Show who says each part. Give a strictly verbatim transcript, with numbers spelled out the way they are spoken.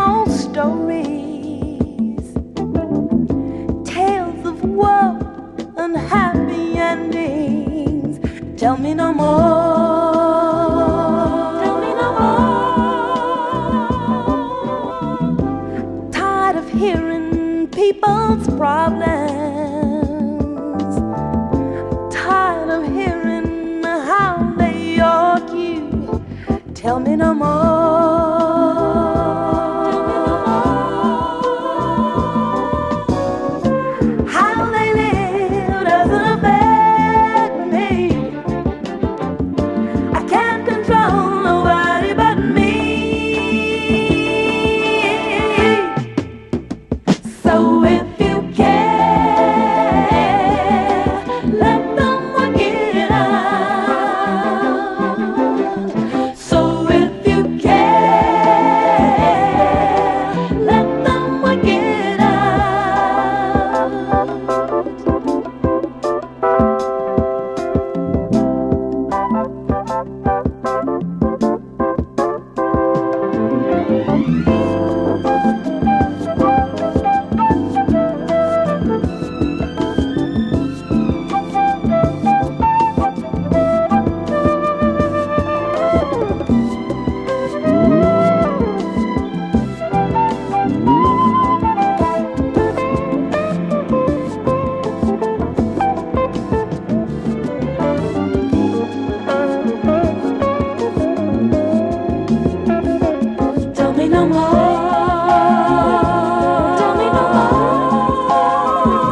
Speaker 1: old stories, tales of woe and happy endings. Tell me no more. Tell me no more. Tired of hearing people's problems. Tired of hearing how they argue. Tell me no more.